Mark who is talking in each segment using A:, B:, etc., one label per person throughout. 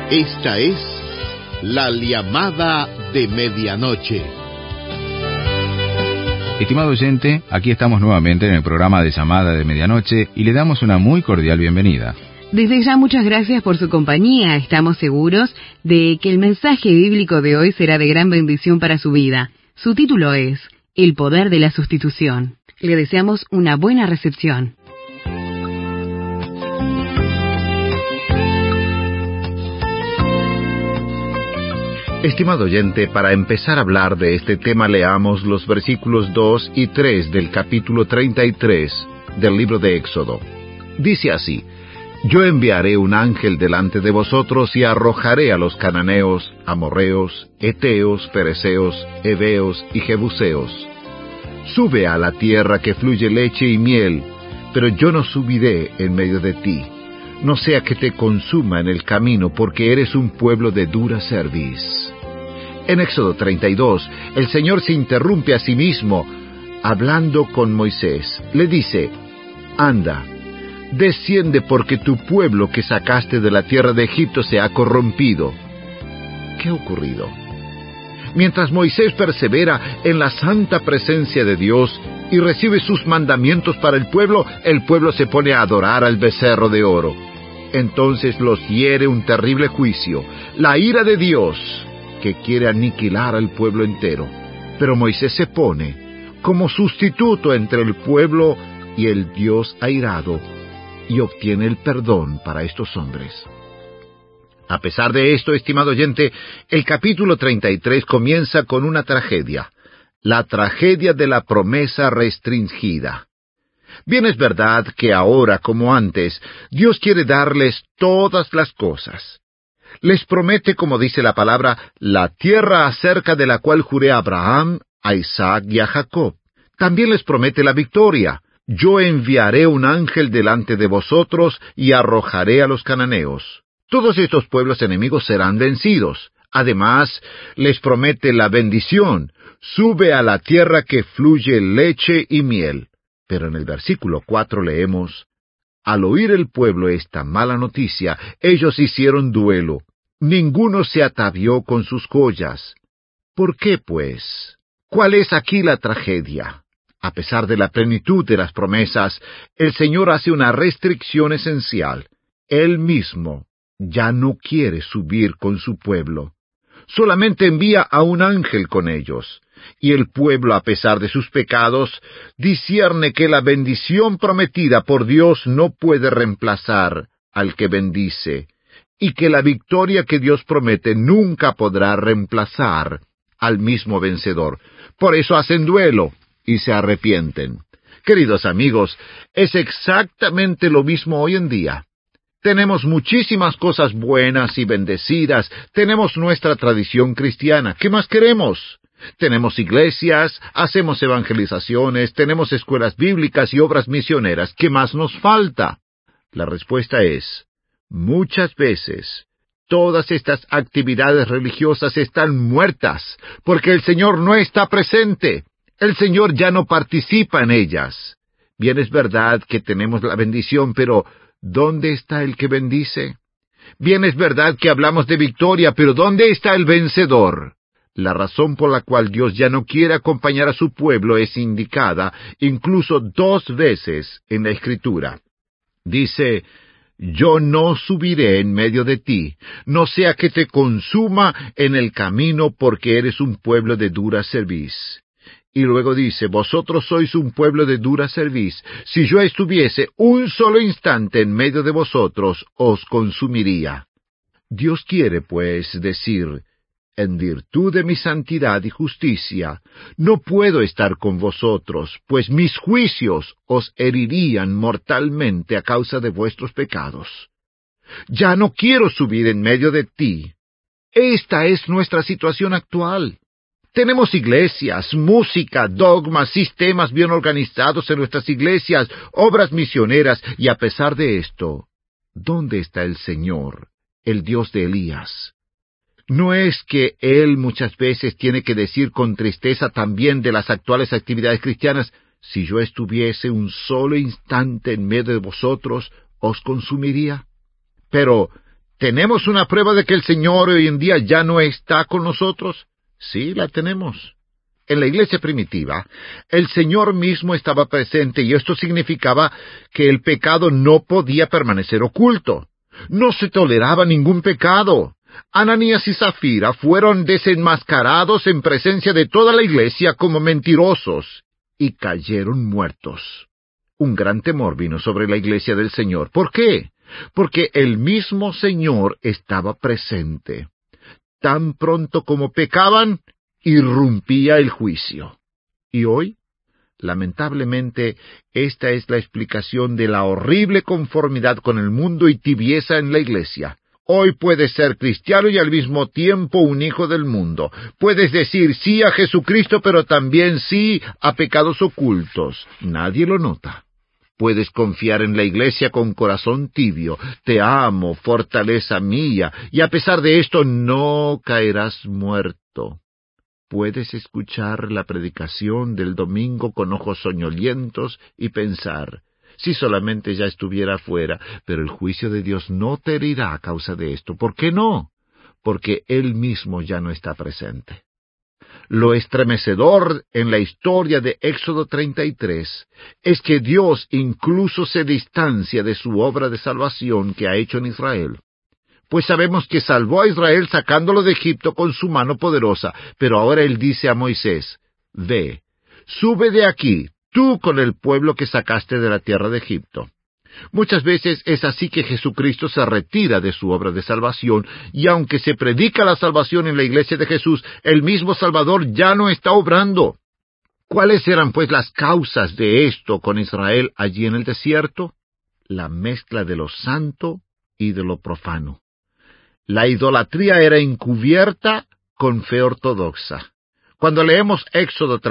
A: Esta es la llamada de medianoche.
B: Estimado oyente, aquí estamos nuevamente en el programa de llamada de medianoche y le damos una muy cordial bienvenida.
C: Desde ya muchas gracias por su compañía. Estamos seguros de que el mensaje bíblico de hoy será de gran bendición para su vida. Su título es El poder de la sustitución. Le deseamos una buena recepción.
D: Estimado oyente, para empezar a hablar de este tema leamos los versículos 2 y 3 del capítulo 33 del libro de Éxodo. Dice así: Yo enviaré un ángel delante de vosotros y arrojaré a los cananeos, amorreos, heteos, fereceos, heveos y jebuseos. Sube a la tierra que fluye leche y miel, pero yo no subiré en medio de ti, no sea que te consuma en el camino, porque eres un pueblo de dura cerviz. En Éxodo 32, el Señor se interrumpe a sí mismo, hablando con Moisés. Le dice: Anda, desciende, porque tu pueblo que sacaste de la tierra de Egipto se ha corrompido. ¿Qué ha ocurrido? Mientras Moisés persevera en la santa presencia de Dios y recibe sus mandamientos para el pueblo se pone a adorar al becerro de oro. Entonces los hiere un terrible juicio, la ira de Dios, que quiere aniquilar al pueblo entero. Pero Moisés se pone como sustituto entre el pueblo y el Dios airado, y obtiene el perdón para estos hombres. A pesar de esto, estimado oyente, el capítulo 33 comienza con una tragedia, la tragedia de la promesa restringida. Bien es verdad que ahora, como antes, Dios quiere darles todas las cosas. Les promete, como dice la palabra, la tierra acerca de la cual juré a Abraham, a Isaac y a Jacob. También les promete la victoria. Yo enviaré un ángel delante de vosotros y arrojaré a los cananeos. Todos estos pueblos enemigos serán vencidos. Además, les promete la bendición. Sube a la tierra que fluye leche y miel. Pero en el versículo 4 leemos: Al oír el pueblo esta mala noticia, ellos hicieron duelo. Ninguno se atavió con sus joyas. ¿Por qué, pues? ¿Cuál es aquí la tragedia? A pesar de la plenitud de las promesas, el Señor hace una restricción esencial. Él mismo ya no quiere subir con su pueblo. Solamente envía a un ángel con ellos. Y el pueblo, a pesar de sus pecados, discierne que la bendición prometida por Dios no puede reemplazar al que bendice, y que la victoria que Dios promete nunca podrá reemplazar al mismo vencedor. Por eso hacen duelo y se arrepienten. Queridos amigos, es exactamente lo mismo hoy en día. Tenemos muchísimas cosas buenas y bendecidas, tenemos nuestra tradición cristiana. ¿Qué más queremos? Tenemos iglesias, hacemos evangelizaciones, tenemos escuelas bíblicas y obras misioneras. ¿Qué más nos falta? La respuesta es: muchas veces, todas estas actividades religiosas están muertas, porque el Señor no está presente. El Señor ya no participa en ellas. Bien es verdad que tenemos la bendición, pero ¿dónde está el que bendice? Bien es verdad que hablamos de victoria, pero ¿dónde está el vencedor? La razón por la cual Dios ya no quiere acompañar a su pueblo es indicada incluso 2 veces en la Escritura. Dice: Yo no subiré en medio de ti, no sea que te consuma en el camino, porque eres un pueblo de dura cerviz. Y luego dice: Vosotros sois un pueblo de dura cerviz. Si yo estuviese un solo instante en medio de vosotros, os consumiría. Dios quiere, pues, decir: en virtud de mi santidad y justicia, no puedo estar con vosotros, pues mis juicios os herirían mortalmente a causa de vuestros pecados. Ya no quiero subir en medio de ti. Esta es nuestra situación actual. Tenemos iglesias, música, dogmas, sistemas bien organizados en nuestras iglesias, obras misioneras, y a pesar de esto, ¿dónde está el Señor, el Dios de Elías? ¿No es que Él muchas veces tiene que decir con tristeza también de las actuales actividades cristianas: si yo estuviese un solo instante en medio de vosotros, os consumiría? Pero ¿Tenemos una prueba de que el Señor hoy en día ya no está con nosotros? Sí, la tenemos. En la iglesia primitiva, el Señor mismo estaba presente y esto significaba que el pecado no podía permanecer oculto. No se toleraba ningún pecado. Ananías y Zafira fueron desenmascarados en presencia de toda la iglesia como mentirosos y cayeron muertos. Un gran temor vino sobre la iglesia del Señor. ¿Por qué? Porque el mismo Señor estaba presente. Tan pronto como pecaban, irrumpía el juicio. Y hoy, lamentablemente, esta es la explicación de la horrible conformidad con el mundo y tibieza en la iglesia. Hoy puedes ser cristiano y al mismo tiempo un hijo del mundo. Puedes decir sí a Jesucristo, pero también sí a pecados ocultos. Nadie lo nota. Puedes confiar en la iglesia con corazón tibio. Te amo, fortaleza mía, y a pesar de esto no caerás muerto. Puedes escuchar la predicación del domingo con ojos soñolientos y pensar, si solamente ya estuviera afuera, pero el juicio de Dios no te herirá a causa de esto. ¿Por qué no? Porque Él mismo ya no está presente. Lo estremecedor en la historia de Éxodo 33 es que Dios incluso se distancia de su obra de salvación que ha hecho en Israel. Pues sabemos que salvó a Israel sacándolo de Egipto con su mano poderosa, pero ahora Él dice a Moisés, «Ve, sube de aquí, tú con el pueblo que sacaste de la tierra de Egipto». Muchas veces es así que Jesucristo se retira de su obra de salvación, y aunque se predica la salvación en la iglesia de Jesús, el mismo Salvador ya no está obrando. ¿Cuáles eran pues las causas de esto con Israel allí en el desierto? La mezcla de lo santo y de lo profano. La idolatría era encubierta con fe ortodoxa. Cuando leemos Éxodo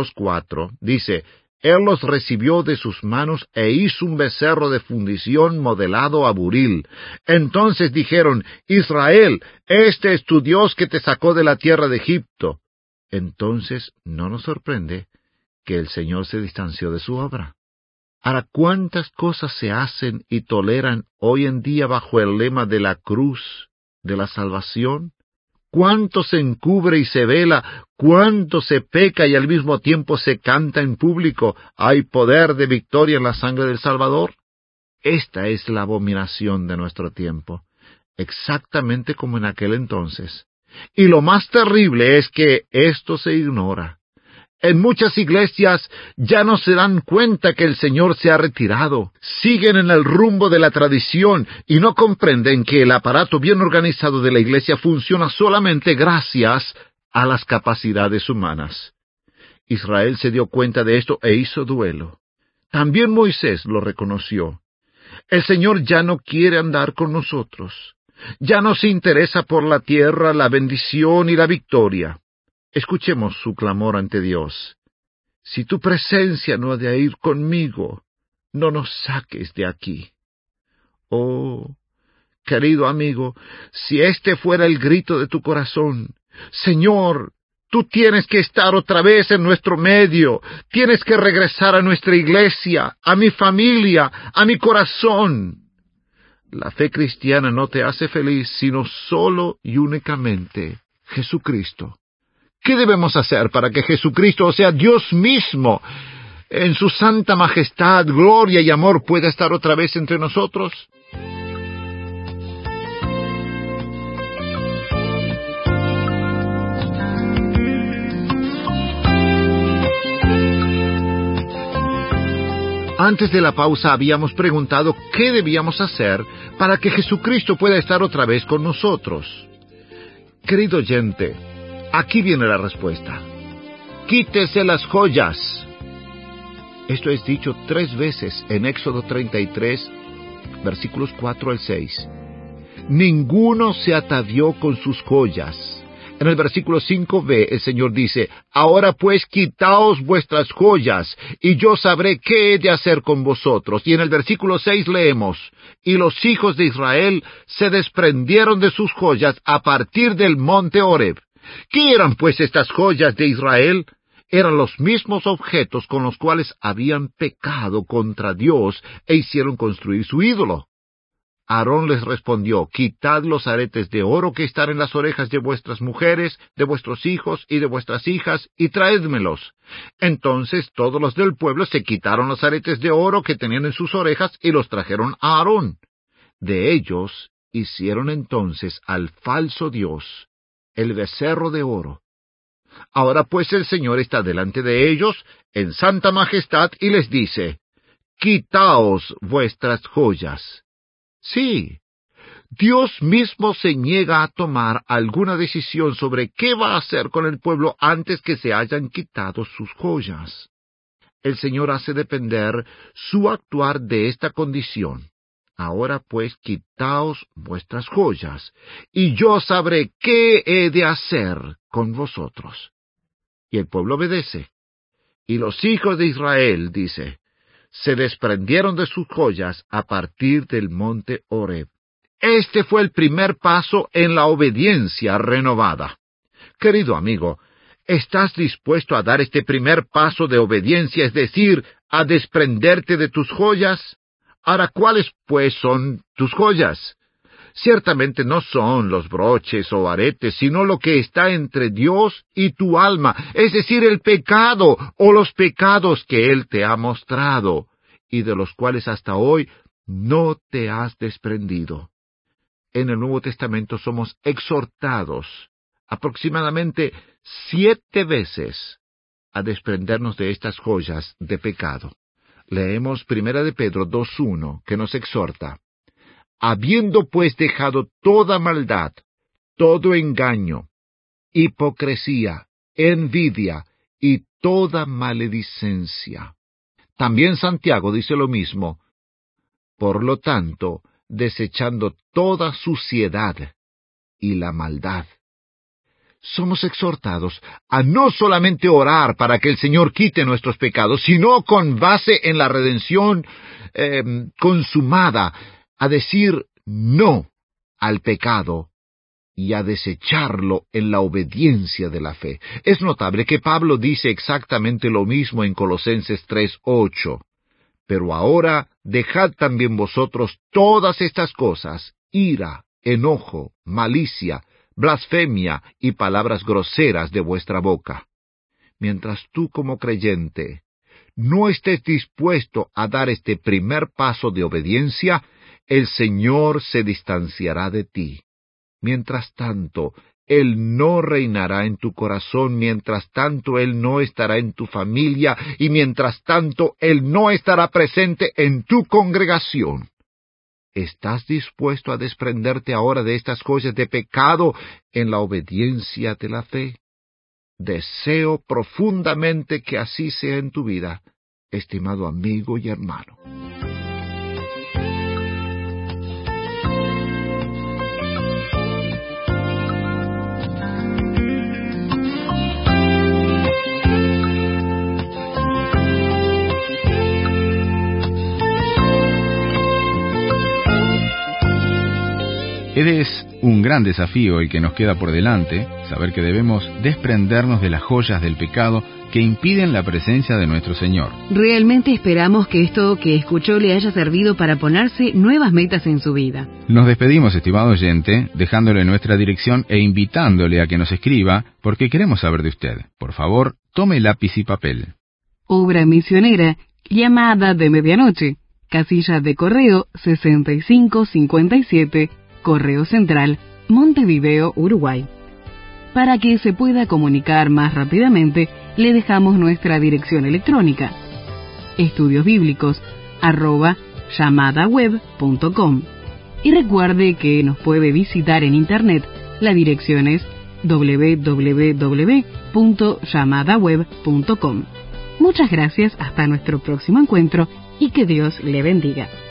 D: 32:4, dice, «Él los recibió de sus manos e hizo un becerro de fundición modelado a buril. Entonces dijeron, Israel, este es tu Dios que te sacó de la tierra de Egipto». Entonces no nos sorprende que el Señor se distanció de su obra. Ahora, ¿cuántas cosas se hacen y toleran hoy en día bajo el lema de la cruz, de la salvación? ¿Cuánto se encubre y se vela? ¿Cuánto se peca y al mismo tiempo se canta en público? ¿Hay poder de victoria en la sangre del Salvador? Esta es la abominación de nuestro tiempo, exactamente como en aquel entonces. Y lo más terrible es que esto se ignora. En muchas iglesias ya no se dan cuenta que el Señor se ha retirado. Siguen en el rumbo de la tradición y no comprenden que el aparato bien organizado de la iglesia funciona solamente gracias a las capacidades humanas. Israel se dio cuenta de esto e hizo duelo. También Moisés lo reconoció. El Señor ya no quiere andar con nosotros. Ya no se interesa por la tierra, la bendición y la victoria. Escuchemos su clamor ante Dios. Si tu presencia no ha de ir conmigo, no nos saques de aquí. Oh, querido amigo, si este fuera el grito de tu corazón, Señor, tú tienes que estar otra vez en nuestro medio, tienes que regresar a nuestra iglesia, a mi familia, a mi corazón. La fe cristiana no te hace feliz, sino solo y únicamente Jesucristo. ¿Qué debemos hacer para que Jesucristo, o sea, Dios mismo, en su santa majestad, gloria y amor, pueda estar otra vez entre nosotros? Antes de la pausa habíamos preguntado qué debíamos hacer para que Jesucristo pueda estar otra vez con nosotros. Querido oyente, aquí viene la respuesta. Quítese las joyas. Esto es dicho 3 veces en Éxodo 33, versículos 4 al 6. Ninguno se atavió con sus joyas. En el versículo 5b, el Señor dice, ahora pues quitaos vuestras joyas, y yo sabré qué he de hacer con vosotros. Y en el versículo 6 leemos, y los hijos de Israel se desprendieron de sus joyas a partir del monte Horeb. ¿Qué eran pues estas joyas de Israel? Eran los mismos objetos con los cuales habían pecado contra Dios e hicieron construir su ídolo. Aarón les respondió: quitad los aretes de oro que están en las orejas de vuestras mujeres, de vuestros hijos y de vuestras hijas, y traédmelos. Entonces todos los del pueblo se quitaron los aretes de oro que tenían en sus orejas y los trajeron a Aarón. De ellos hicieron entonces al falso dios, el becerro de oro. Ahora pues el Señor está delante de ellos en santa majestad y les dice: quitaos vuestras joyas. Sí, Dios mismo se niega a tomar alguna decisión sobre qué va a hacer con el pueblo antes que se hayan quitado sus joyas. El Señor hace depender su actuar de esta condición. Ahora pues quitaos vuestras joyas, y yo sabré qué he de hacer con vosotros. Y el pueblo obedece. Y los hijos de Israel, dice, se desprendieron de sus joyas a partir del monte Horeb. Este fue el primer paso en la obediencia renovada. Querido amigo, ¿estás dispuesto a dar este primer paso de obediencia, es decir, a desprenderte de tus joyas? Ahora, ¿cuáles, pues, son tus joyas? Ciertamente no son los broches o aretes, sino lo que está entre Dios y tu alma, es decir, el pecado o los pecados que Él te ha mostrado, y de los cuales hasta hoy no te has desprendido. En el Nuevo Testamento somos exhortados aproximadamente 7 veces a desprendernos de estas joyas de pecado. Leemos 1 de Pedro 2:1, que nos exhorta: habiendo pues dejado toda maldad, todo engaño, hipocresía, envidia y toda maledicencia. También Santiago dice lo mismo: por lo tanto, desechando toda suciedad y la maldad. Somos exhortados a no solamente orar para que el Señor quite nuestros pecados, sino con base en la redención consumada, a decir no al pecado y a desecharlo en la obediencia de la fe. Es notable que Pablo dice exactamente lo mismo en Colosenses 3:8. Pero ahora dejad también vosotros todas estas cosas: ira, enojo, malicia, blasfemia y palabras groseras de vuestra boca. Mientras tú como creyente no estés dispuesto a dar este primer paso de obediencia, el Señor se distanciará de ti. Mientras tanto, Él no reinará en tu corazón, mientras tanto Él no estará en tu familia, y mientras tanto Él no estará presente en tu congregación. ¿Estás dispuesto a desprenderte ahora de estas cosas de pecado en la obediencia de la fe? Deseo profundamente que así sea en tu vida, estimado amigo y hermano.
B: Es un gran desafío el que nos queda por delante, saber que debemos desprendernos de las joyas del pecado que impiden la presencia de nuestro Señor.
C: Realmente esperamos que esto que escuchó le haya servido para ponerse nuevas metas en su vida.
B: Nos despedimos, estimado oyente, dejándole nuestra dirección e invitándole a que nos escriba, porque queremos saber de usted. Por favor, tome lápiz y papel.
C: Obra misionera, llamada de medianoche, casilla de correo 6557, Correo Central, Montevideo, Uruguay. Para que se pueda comunicar más rápidamente, le dejamos nuestra dirección electrónica: estudiosbiblicos@llamadaweb.com. Y recuerde que nos puede visitar en internet. La dirección es www.llamadaweb.com. Muchas gracias, hasta nuestro próximo encuentro y que Dios le bendiga.